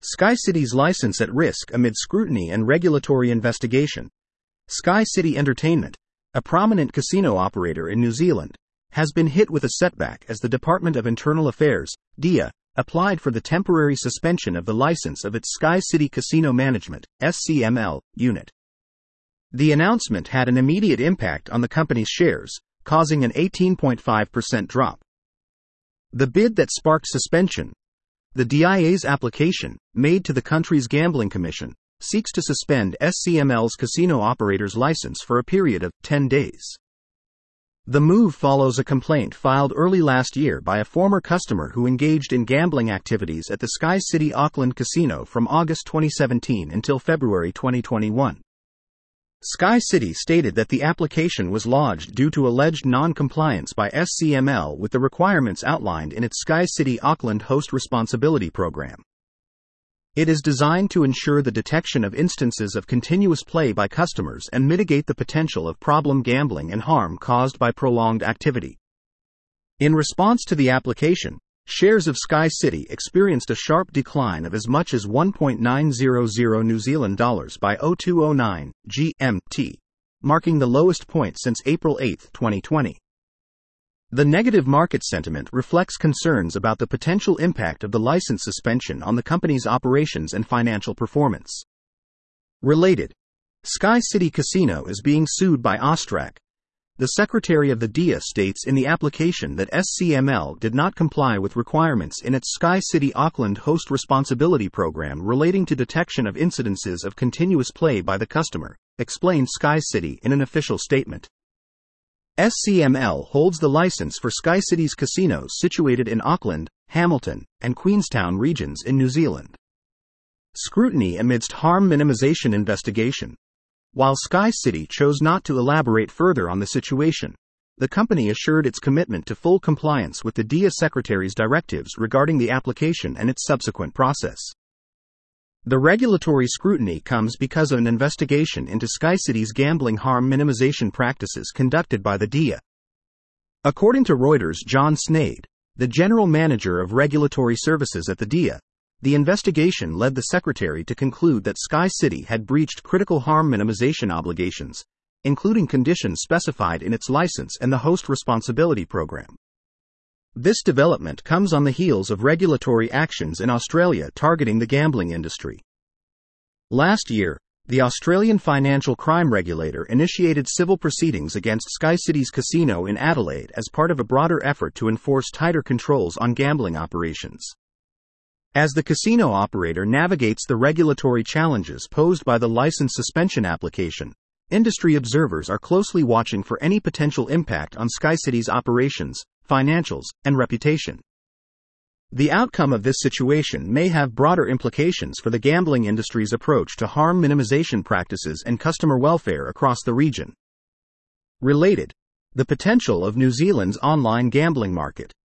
SkyCity's license at risk amid scrutiny and regulatory investigation. SkyCity Entertainment, a prominent casino operator in New Zealand, has been hit with a setback as the Department of Internal Affairs, DIA, applied for the temporary suspension of the license of its SkyCity Casino Management, SCML, unit. The announcement had an immediate impact on the company's shares, causing an 18.5% drop. The bid that sparked suspension, the DIA's application, made to the country's Gambling Commission, seeks to suspend SCML's casino operator's license for a period of 10 days. The move follows a complaint filed early last year by a former customer who engaged in gambling activities at the SkyCity Auckland Casino from August 2017 until February 2021. SkyCity stated that the application was lodged due to alleged non-compliance by SCML with the requirements outlined in its SkyCity Auckland Host Responsibility Program. It is designed to ensure the detection of instances of continuous play by customers and mitigate the potential of problem gambling and harm caused by prolonged activity. In response to the application, shares of SkyCity experienced a sharp decline of as much as 1.900 New Zealand dollars by 0209 GMT, marking the lowest point since April 8, 2020. The negative market sentiment reflects concerns about the potential impact of the license suspension on the company's operations and financial performance. Related, SkyCity Casino is being sued by Austrac. The secretary of the DIA states in the application that SCML did not comply with requirements in its SkyCity Auckland Host Responsibility Program relating to detection of incidences of continuous play by the customer, explained SkyCity in an official statement. SCML holds the license for SkyCity's casinos situated in Auckland, Hamilton, and Queenstown regions in New Zealand. Scrutiny amidst harm minimization investigation. While SkyCity chose not to elaborate further on the situation, the company assured its commitment to full compliance with the DIA Secretary's directives regarding the application and its subsequent process. The regulatory scrutiny comes because of an investigation into SkyCity's gambling harm minimization practices conducted by the DIA. According to Reuters' John Snade, the general manager of regulatory services at the DIA, the investigation led the secretary to conclude that SkyCity had breached critical harm minimization obligations, including conditions specified in its license and the Host Responsibility Program. This development comes on the heels of regulatory actions in Australia targeting the gambling industry. Last year, the Australian financial crime regulator initiated civil proceedings against SkyCity's casino in Adelaide as part of a broader effort to enforce tighter controls on gambling operations. As the casino operator navigates the regulatory challenges posed by the license suspension application, industry observers are closely watching for any potential impact on SkyCity's operations, financials, and reputation. The outcome of this situation may have broader implications for the gambling industry's approach to harm minimization practices and customer welfare across the region. Related, the potential of New Zealand's online gambling market.